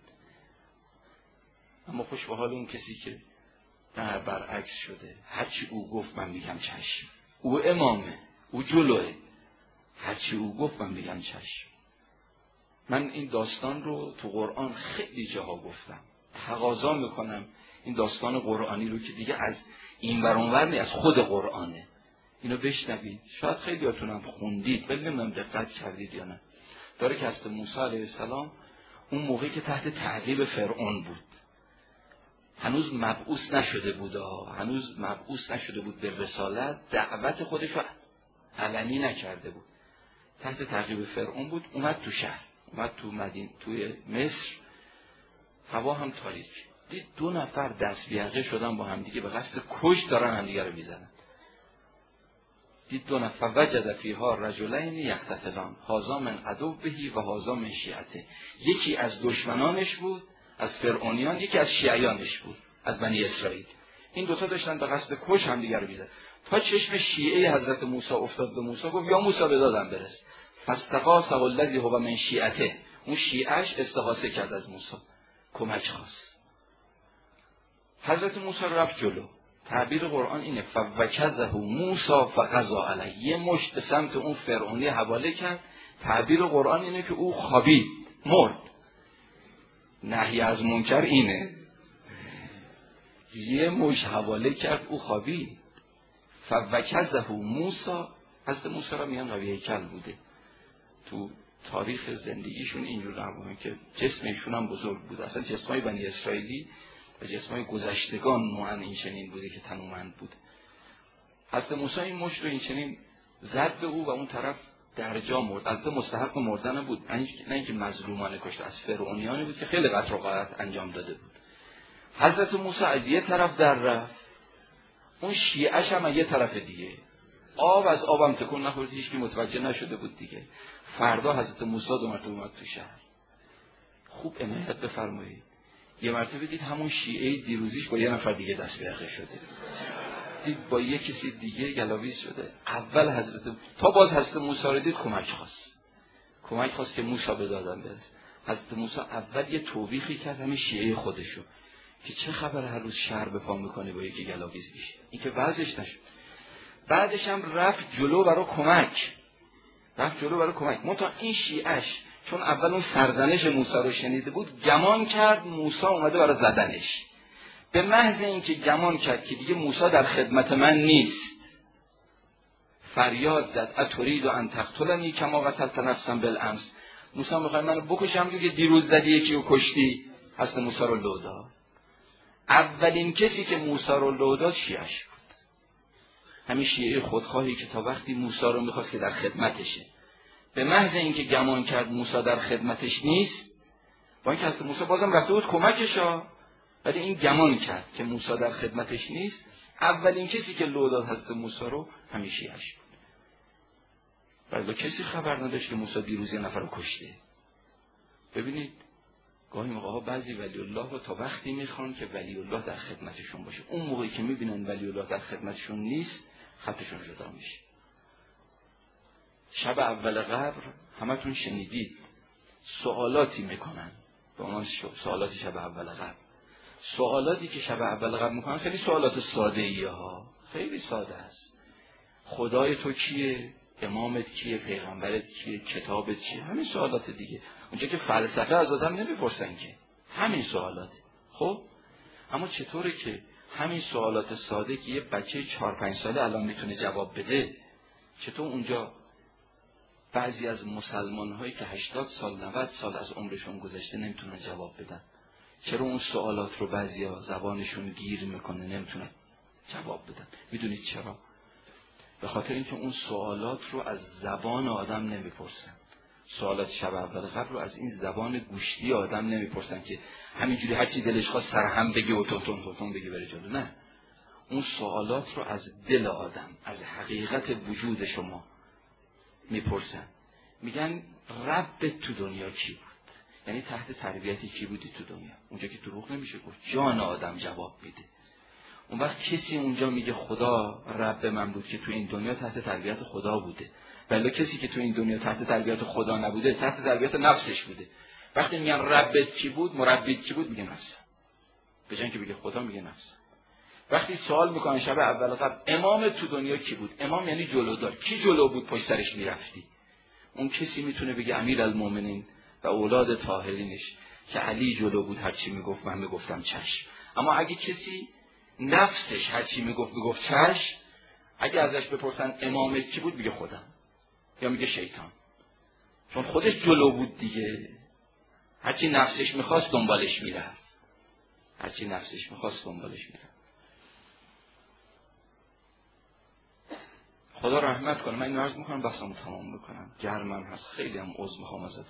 اما خوش به حال اون کسی که نه برعکس شده، هرچی او گفت من میگم چشم، او امامه، او جلوه، هرچی او گفت من میگم چشم. من این داستان رو تو قرآن خیلی جاها گفتم، تقاضا میکنم این داستان قرآنی رو که دیگه از این ور اون ور نیست، از خود قرآنه، اینو بشنوید. شاید خیلیاتون هم خوندید ولی نمیدونم دقت کردید یا نه. داره که حضرت موسی علیه السلام اون موقعی که تحت تعقیب فرعون بود، هنوز مبعوث نشده بود، هنوز مبعوث نشده بود به رسالت، دعوت خودش رو علنی نکرده بود، تحت تعقیب فرعون بود، اومد تو شهر، اومد تو مدینه، توی مصر، هوا هم تاریک، دید 2 نفر دست بیعقه شدن با هم دیگه به قصد کش دارن هم دیگه رو میزنن. دید 2 نفر، وجد فیها رجلین یقتتلان هذا من عدوه و هذا من شیعته، یکی از دشمنانش بود از فرعونیان، یکی از شیعیانش بود از بنی اسرائیل. این دوتا داشتن به قصد کش هم دیگه رو میزنن، تا چشم شیعه حضرت موسی افتاد به موسی، گفت یا موسی به دادم برس، فاستغاثه الذی هو من شیعته، اون شیعهش استغاثه کرد از موسی، کمک خواست. حضرت موسی رفت جلو. تعبیر قرآن اینه فوکزه موسی فقضا علیه، یه مشت به سمت اون فرعونی حواله کرد. تعبیر قرآن اینه که او خوابید، مرد. نهی از منکر اینه، یه مشت حواله کرد او خوابید. فوکزه موسی، حضرت موسی را میان قوی هیکل بوده، تو تاریخ زندگیشون اینجور نبودن که جسمشون هم بزرگ بود، اصلا جسمای بنی اسرائیلی و جسمای گذشتگان نوعاً این چنین بوده که تنومند بود. حضرت موسی این مشت رو این چنین زد به او و اون طرف در جا مرد. البته مستحق مردن بود، نه اینکه مظلومانه کشته، از فرعونیانی بود که خیلی قتل و غارت انجام داده بود. حضرت موسی از یه طرف در رفت، اون شیعه‌ش هم از یه طرف دیگه. آب از آبم تکون نخورد، هیچ کی متوجه نشده بود دیگه. فردا حضرت موسی 2 مرتبه اومد تو شهر. خوب عنایت بفرمایید، یه مرتبه دید همون شیعه دیروزیش با یه نفر دیگه دست به یقه شده، دید با یه کسی دیگه گلاویز شده. اول حضرت تا باز حضرت موسی رو دید کمک خواست که موسی به دادن برسه. حضرت موسی اول یه توبیخی کرد همین شیعه خودشو که چه خبر هر روز شر به پا میکنه با یکی گلاویز میشه، این که وضعش نشد. بعدش هم رفت جلو برای کمک، منتها این شیعهش چون اول اون سرزنش موسی رو شنیده بود، گمان کرد موسی اومده برای زدنش. به محض اینکه گمان کرد که دیگه موسی در خدمت من نیست، فریاد زد اترید ان تقتلنی کما قتلت نفسا بالامس، موسی میخواد منو بکشم دیگه دیروز زدی یکی رو کشتی. حضرت موسی رو لو داد. اولین کسی که موسی رو لو داد شیعهش بود، همین شیعه خودخواهی که تا وقتی موسی رو میخواست که در خدمتشه، به محض اینکه گمان کرد موسی در خدمتش نیست، با اینکه حضرت موسی بازم رفته بود کمکشا، ولی این گمان کرد که موسی در خدمتش نیست، اولین کسی که لو داد حضرت موسی رو همین شیعهش بود. ولی کسی خبر نداشت که موسی دیروز یه نفر رو کشته. ببینید گاهی موقع بعضی ولی الله رو تا وقتی میخوان که ولی الله در خدمتشون باشه. اون موقعی که میبینن ولی الله در خدمتشون نیست، خطشون جدا میشه. شب اول قبر همتون شنیدید سوالاتی میکنن به عنوان سوالات شب اول قبر. سوالاتی که شب اول قبر میکنن خیلی سوالات ساده ای ها، خیلی ساده است. خدای تو کیه؟ امامت کیه؟ پیغمبرت کیه؟ کتابت چیه؟ همین سوالات دیگه. اونجا که فلسفه از آدم نمیپرسن که، همین سوالات. خب اما چطوره که همین سوالات ساده که یه بچه 4-5 ساله الان میتونه جواب بده، چطور اونجا بعضی از مسلمان هایی که 80 سال 90 سال از عمرشون گذشته نمیتونن جواب بدن؟ چرا اون سوالات رو بعضیا زبانشون گیر میکنه نمیتونن جواب بدن؟ میدونید چرا؟ به خاطر اینکه اون سوالات رو از زبان آدم نمیپرسن. سوالات شب اول قبر رو از این زبان گوشتی آدم نمیپرسن که همینجوری هر چی دلش خواست سرهم بگه و تون بگه بره جلو. نه، اون سوالات رو از دل آدم، از حقیقت وجود شما میپرسن. میگن رب تو دنیا کی بود؟ یعنی تحت تربیتی کی بودی تو دنیا؟ اونجا که دروغ نمیشه گفت، جان آدم جواب میده. اون وقت کسی اونجا میگه خدا رب من بود که تو این دنیا تحت تربیت خدا بوده، ولی کسی که تو این دنیا تحت تربیت خدا نبوده تحت تربیت نفسش بوده. وقتی میگن ربت کی بود، مربیت کی بود، میگه نفسم. به جای اینکه بگه خدا میگه نفسم. وقتی سوال میکنن شب اول قبل امام تو دنیا کی بود؟ امام یعنی جلودار. کی جلو بود پشت سرش میرفتی؟ اون کسی میتونه بگه امیرالمومنین و اولاد طاهرینش که علی جلو بود، هر چی میگفت من میگفتم چشم. اما اگه کسی نفسش هر چی میگفت چشم، اگه ازش بپرسن امامت کی بود، میگه خودم یا میگه شیطان، چون خودش جلو بود دیگه. هر چی نفسش میخواست دنبالش میرفت، هر چی نفسش میخواست دنبالش میرفت. خدا رحمت کنه. من اینو عرض میکنم بحثمو تمام میکنم، گرمم هست، خیلی هم عذر میخوام ازتون.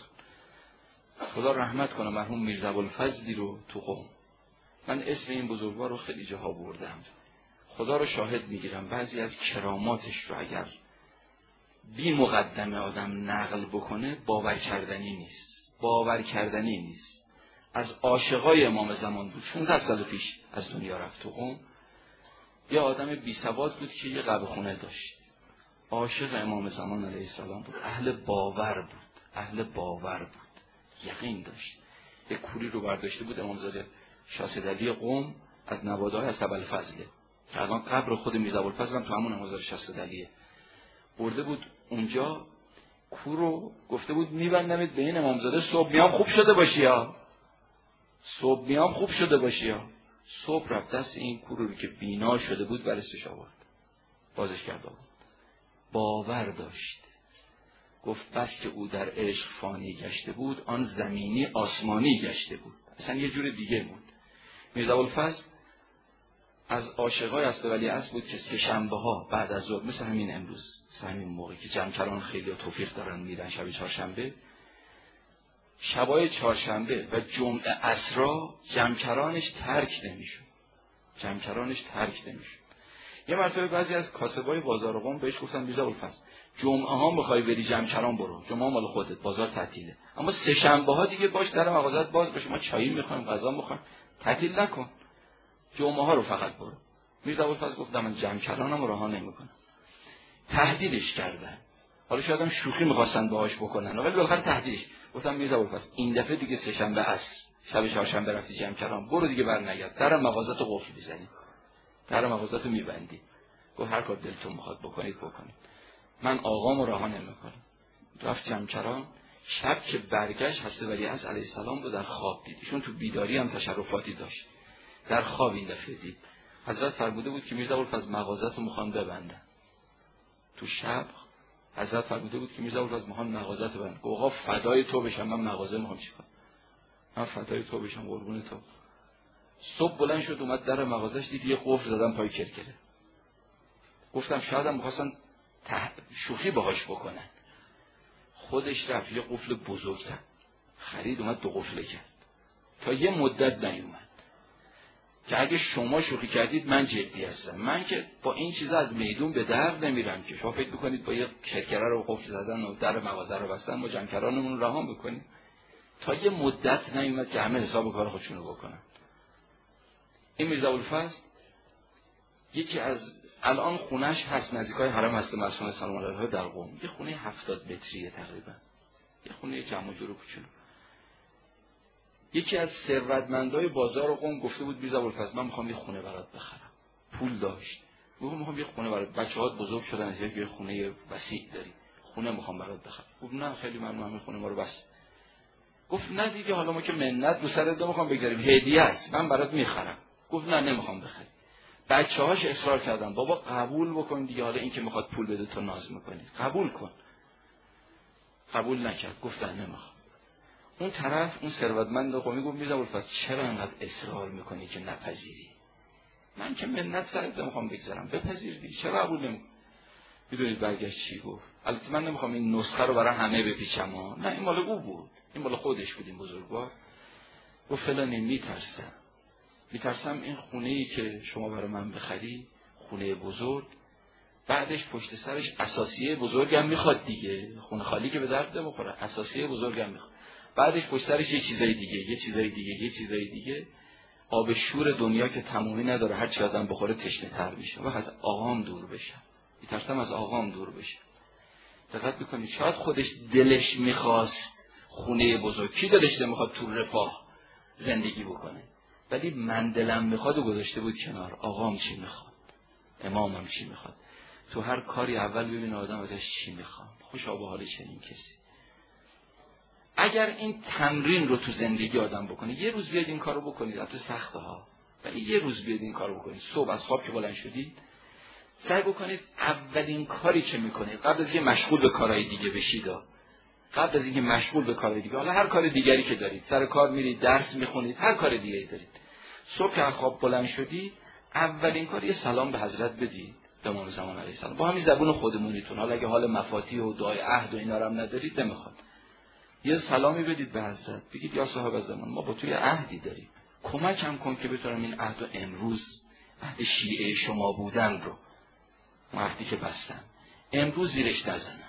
خدا رحمت کنه مرحوم میرزا ابوالفضلی رو تو قم. من اسم این بزرگوار رو خیلی جاها بردم. خدا رو شاهد میگیرم بعضی از کراماتش رو اگر بی مقدمه آدم نقل بکنه باور کردنی نیست. باور کردنی نیست. از عاشقای امام زمان بود. 16 سال پیش از دنیا رفت تو قم. یه آدم بی سواد بود که یه قهوه خونه داشت. عاشق امام زمان علیه السلام بود. اهل باور بود. اهل باور بود. یقین داشت. یه کوری رو برداشته بود امامزاده شاهزاده قم از نواده‌های از ابوالفضل که الان قبر خود میرزا ابوالفضل هم تو همون امامزاده شاهزاده برده بود اونجا. کور رو گفته بود میبندمت به این امامزاده، صبح میام خوب شده باشی ها، صبح میام خوب شده باشی ها. صبح رفت دست این کور رو که بینا شده بود برستش آورد، بازش کرد آورد. باور داشت. گفت بس که او در عشق فانی گشته بود، آن زمینی آسمانی گشته بود. اصلا یه جور دیگه بود. میرزا ابوالفضل از عاشقای است ولیعصر بود که سه شنبه ها بعد از ظهر، مثل همین امروز، مثل همین موقعی که جمکران خیلی توفیق دارن میرن شب چهارشنبه، شبای چهارشنبه و جمعه عصرا جمکرانش ترک نمیشد. جمکرانش ترک نمیشد. یه مرتبه بعضی از کاسبای بازار قم بهش گفتن میرزا ابوالفضل جمعه ها میخوای بری جمکران برو، جمعه ها مال خودت، بازار تعطیله، اما سه شنبه ها دیگه باش در مغازت باز باشه، ما چایی میخوایم، غذا میخوایم، تعطیل نکن، جمعه ها رو فقط برو. میرزا ابوالفضل گفت من جمکرانم رها نمیکنم. تهدیدش کردن. حالا شاید هم شوخی میخواستن باهاش بکنن، ولی بالاخره تهدیدش. گفتم میرزا ابوالفضل این دفعه دیگه سه شنبه عصر شب چهارشنبه رفتی جمکران برو دیگه، برنگرد، در مغازت رو قفل میزنی، در مغازت رو میبندی. گفت هر کار دلتون میخواد بکنید بکنید، من آقامو رها نمیکنم. رفت جمکران. شب که برگشت حضرت ولیعصر علیه السلام رو در خواب دید. ایشون تو بیداری هم تشرفاتی داشت. در خواب این دفعه دید. حضرت فرموده بود که میرزا ابوالفضل مغازت رو میخوان ببندن. تو شب حضرت فرموده بود که میرزا ابوالفضل میخوان مغازت رو ببندن. آقا فدای تو بشم، من مغازه میخوام چیکار؟ من فدای تو بشم، قربون تو. صبح بلند شد اومد در مغازش، دید یه قفل زدن پای کرکره. گفتم شاید هم میخواستن شوخی باهاش بکنن. خودش رفت یه قفل بزرگتر خرید، اومد دو قفله کرد. تا یه مدت نیومد که اگه شما شوخی کردید من جدی هستم. من که با این چیزا از میدون به در نمیرم که شما فکر میکنید با یه کرکره رو قفل زدن و در مغازه رو بستن ما جمکرانمون رو رها میکنیم. تا یه مدت نیومد که همه حساب کار خودشونو بکنن. این میرزا ابوالفضل یکی از الان خونش هست نزدیکای حرم حضرت معصومه سلام الله علیها در قم، یه خونه 70 متریه تقریبا، یه خونه جمع و جور و کوچولو. یکی از ثروتمندای بازار قم گفته بود میرزا ابوالفضل من میخوام یه خونه برات بخرم. پول داشت. میخوام یه خونه برات، بچه‌هات بزرگ شدن، یه خونه وسیع داری، خونه میخوام برات بخرم. گفت نه خیلی ممنون، همین خونه ما رو بس. گفت نه دیگه، حالا ما که منت رو سرت نمیخوام بگذاریم، هدیه است، من برات میخرم. گفت نه نمیخوام بخری. بچه‌هاش اصرار کردن بابا قبول بکن دیگه، حالا این که میخواد پول بده تو ناز میکنی، قبول کن. قبول نکرد، گفتن نمیخوام. اون طرف اون ثروتمند قومی گفت میرزا ابوالفضل چرا انقدر اصرار میکنی که نپذیری؟ من که منت سرت نمیخوام بگذارم، بپذیر دیگه، چرا قبول نمیکنی؟ میدونید برگشت چی گفت؟ البته من نمیخوام این نسخه رو برای همه بپیچم ها، نه این مال او بود، این مال خودش بود این بزرگوار. گفت فلانی میترسم این خونه‌ای که شما برای من بخری، خونه بزرگ، بعدش پشت سرش اساسیه بزرگم میخواد دیگه، خونه خالی که به درد نمیخوره، اساسیه بزرگم میخواد، بعدش پشت سرش یه چیزای دیگه، آب شور دنیا که تمومی نداره، هر چی آدم بخوره تشنه تر میشه. و از آقام دور بشه، میترسم از آقام دور بشه. دقت میکنید شاید خودش دلش میخواست خونه بزرگ، کی دلش نمیخواد تو رفاه زندگی بکنه، ولی من دلم میخواد و گذاشته بود کنار. آقام چی میخواد، امامم چی میخواد. تو هر کاری اول ببین آدم ازش چی میخواد. خوشا به حال چنین کسی. اگر این تمرین رو تو زندگی آدم بکنه، یه روز بیاید این کارو بکنید، البته سخته ها، ولی یه روز بیاید این کارو بکنید. صبح از خواب که بلند شدید سعی بکنید اولین کاری که میکنید قبل از اینکه مشغول به کارهای دیگه بشید، حالا هر کار دیگری که دارید، سر کار میرید، درس میخونید، هر کار دیگری دارید، صبح که از خواب بلند شدید اولین کار یه سلام به حضرت بدید، به امام زمان علیه السلام، با همین زبون خودمونیتون. حالا اگه حال مفاتیح و دعای عهد و اینا رو هم ندارید نمیخواد، یه سلامی بدید به حضرت، بگید یا صاحب زمان ما با توی عهدی داریم، کمکم کن که بتونم این عهد رو امروز، عهد شیعه شما بودن رو، عهدی که بستم، امروز زیرش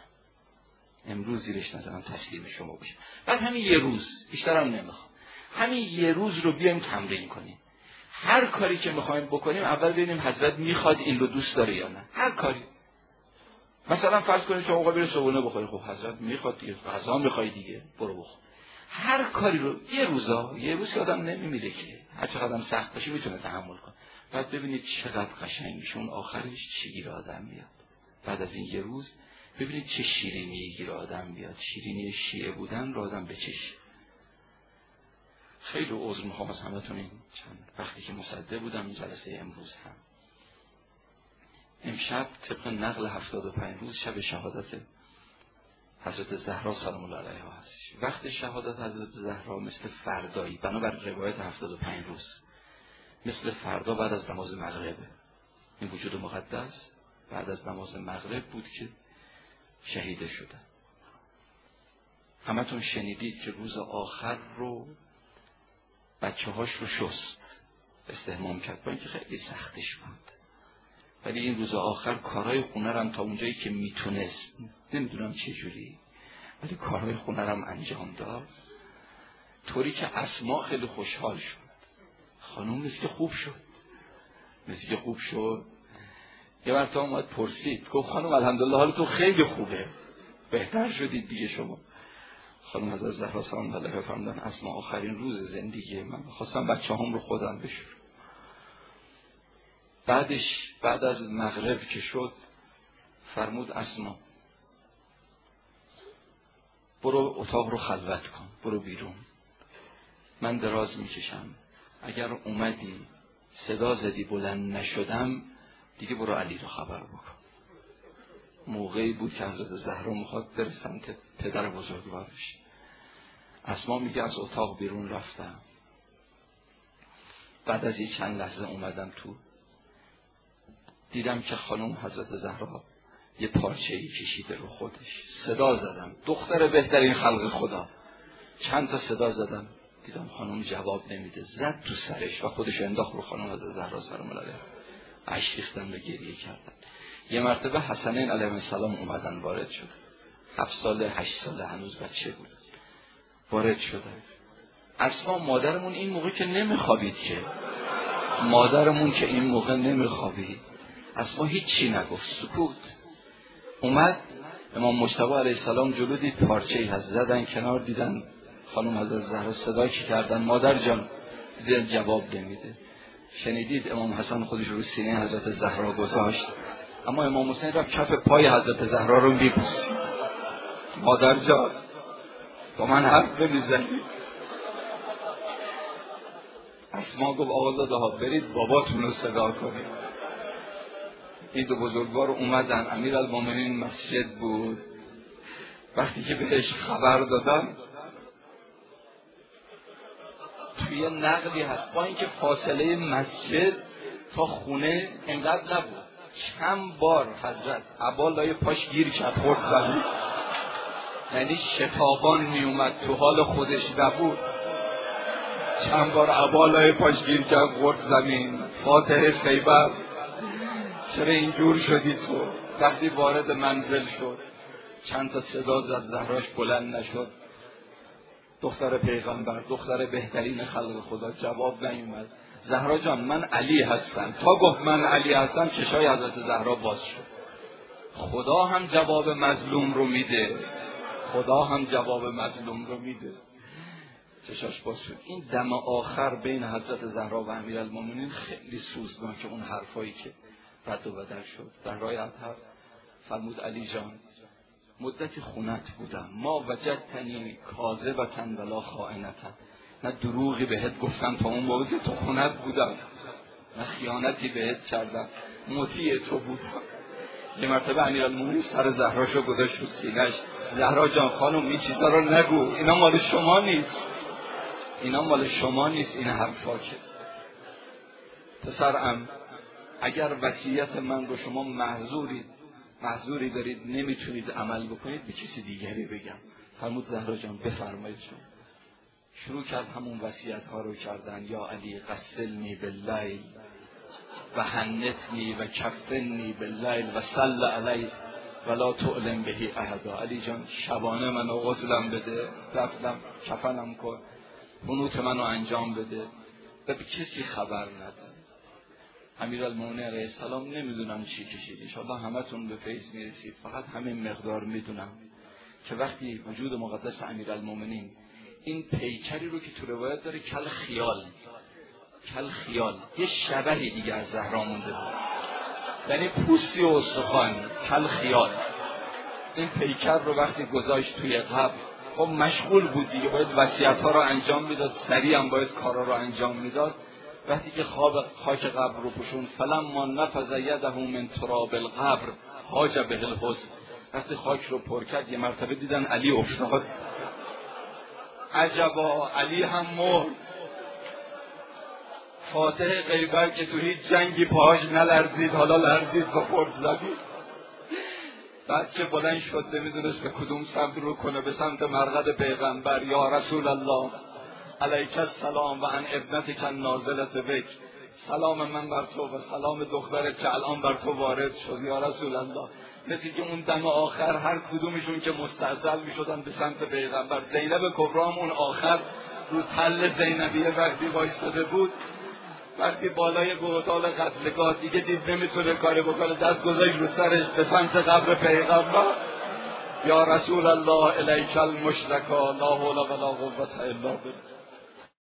نزنم، تسلیم شما باشم. بعد همین یه روز، بیشترم نمیخوام، همین یه روز رو بیایم تمرین کنیم. هر کاری که میخوایم بکنیم اول ببینیم حضرت میخواد این رو دوست داره یا نه. هر کاری، مثلا فرض کنید شما آقا برید صبحونه بخورید، خب حضرت میخواد دیگه، غذا میخوای دیگه، برو بخور. هر کاری رو یه روز که آدم نمیمیره که، هر چقدر هم سخت باشه میتونه تحمل کنه. بعد ببینید چقدر قشنگ میشه، اون آخرش چی گیر آدم میاد. بعد از این یه روز ببینید چه شیرینی گیر آدم میاد، شیرینی شیعه بودن رو آدم بچشه. خیلی عذر میخوام از همتون، این چند وقتی که مصدق بودم این جلسه امروز هم. امشب طبق نقل 75 روز شب شهادت حضرت زهرا سلام الله علیها هست. وقت شهادت حضرت زهرا مثل فردایی، بنابر روایت 75 روز مثل فردا بعد از نماز مغربه. این وجود مقدس بعد از نماز مغرب بود که شهیده شدن. همتون شنیدید که روز آخر رو بچه هاش رو شست، استحمام کرد، با اینکه خیلی سختش بود، ولی این روز آخر کارهای خونه رم تا اونجایی که میتونست، نمیدونم چه جوری، ولی کارهای خونه رم انجام داد، طوری که اسما خیلی خوشحال شد. خانوم مثل که خوب شد. یه مرتبه اومد پرسید، گفت خانوم الحمدلله حالتون خیلی خوبه، بهتر شدید دیگه شما. خانم حضرت زهرا سلام الله علیها فرمودن اسما آخرین روز زندگی من خواستم بچه‌هام رو خودم بشورم. بعد از مغرب که شد فرمود اسما برو اتاق رو خلوت کن، برو بیرون، من دراز میکشم، اگر اومدی صدا زدی بلند نشدم دیگه برو علی رو خبر بکن. موقعی بود که حضرت زهرا میخواد بره سمت پدر بزرگوارش. اسما میگه از اتاق بیرون رفتم، بعد از یه چند لحظه اومدم تو، دیدم که خانم حضرت زهرا یه پارچه‌ای کشیده رو خودش. صدا زدم، دختر بهترین خلق خدا، چند تا صدا زدم، دیدم خانم جواب نمیده، زد تو سرش و خودش انداخت رو خانم حضرت زهرا سلام الله علیها. اشک ریختن و گریه کردن. یه مرتبه حسنین علیه السلام اومدن وارد شد، 7 ساله 8 ساله هنوز بچه بود. وارد شدن. اسما مادرمون این موقع که نمیخوابید، که مادرمون که این موقع نمیخوابید، اسما هیچی نگفت، سکوت. اومد امام مجتبی علیه السلام جلو دید، پارچه‌ای هست، زدن کنار، دیدن خانم حضرت زهرا صدا چی کردن، مادر جان، دیدن جواب نمیده. شنیدید امام حسن خودش رو سینه حضرت زهرا گذاشت، اما امام حسین رفت کف پای حضرت زهرا رو میبوسید. مادر جان با من حرف نمیزنی؟ اسما گفت آقازاده ها برید باباتون رو صدا کنید. این دو بزرگوار اومدن، امیرالمومنین مسجد بود. وقتی که بهش خبر دادن، توی نقلی هست با اینکه فاصله مسجد تا خونه انقدر نبود، چند بار حضرت عبا لای پاش گیر کرد، خورد زمین، یعنی شتابان می اومد، تو حال خودش نبود، چند بار عبا لای پاش گیر کرد، خورد زمین. فاتح خیبر چرا اینجور شدی تو؟ وقتی وارد منزل شد چند تا صدا زد، زهراش بلند نشد. دختر پیغمبر، دختر بهترین خلق خدا، جواب نیومد. زهرا جان من علی هستم. تا گفت من علی هستم چشای حضرت زهرا باز شد. خدا هم جواب مظلوم رو میده، خدا هم جواب مظلوم رو میده. چشاش باز شد. این دم آخر بین حضرت زهرا و امیرالمومنین خیلی سوزناک، اون حرفایی که رد و بدل شد. زهرای اطهر فرمود علی جان مدتی خونت بودم، ما وجدتنی کاذبة ولا خائنة، نه دروغی بهت گفتم تا اون موقع که تو خونت بودم، نه خیانتی بهت کردم، مطیع تو بودم. یه مرتبه امیرالمومنین سر زهراشو گذاشت رو سینه‌اش. زهرا جان خانم این چیزا رو نگو، اینا مال شما نیست، اینا مال شما نیست، این حرفا که. پسرم اگر وصیت من رو شما محظوری دارید نمیتونید عمل بکنید، به کسی دیگری بگم. فرمود زهرا جان بفرمایید. شروع کرد همون وصیت ها رو کردن. یا علی غسلنی باللیل و حنتنی و کفنی باللیل و صل علی ولا تعلم بهی احدا. علی جان شبانه منو غسلم بده، رفتم کفنم کن، قنوت منو انجام بده، به کسی خبر نده. امیرالمومنین علیه السلام نمیدونم چی کشید، انشاءالله همتون به فیض میرسید. فقط همین مقدار میدونم که وقتی وجود مقدس امیرالمومنین این پیکری رو که تو روایت داره کل خیال یه شبهی دیگه از زهرا مونده بود، یعنی پوستی و استخوان، کل خیال. این پیکر رو وقتی گذاشت توی قبر، خب مشغول بود دیگه، باید وصیت‌ها رو انجام میداد، سریع هم باید کارا رو انجام میداد. وقتی که خاک قبر رو پوشون، فلما نفذ یده من تراب القبر حاج به الحسن، وقتی خاک رو پر کرد یه مرتبه دیدن علی افتاد. عجبا، علی هم مرد. فاتح خیبر که تو هیچ جنگی پاهاش نلرزید، حالا لرزید و خورد زمین. بعد که بلند شد نمیدونست به کدوم سمت رو کنه، به سمت مرقد پیغمبر. یا رسول الله علیک السلام و عن ابنتک النازلة بک، سلام من بر تو و سلام دخترت که الان بر تو وارد شد. یا رسول الله. مثل که اون دم آخر هر کدومشون که مستعجل می شدن به سمت پیغمبر. زینب کبرام اون آخر رو تل زینبیه وقتی وایستاده بود، وقتی بالای گودال قتلگاه دیگه دید نمیتونه کاری بکنه، دست گذاشت رو سرش به سمت قبر پیغمبر. یا رسول الله الیک المشتکا لا حول ولا قوة الا بالله.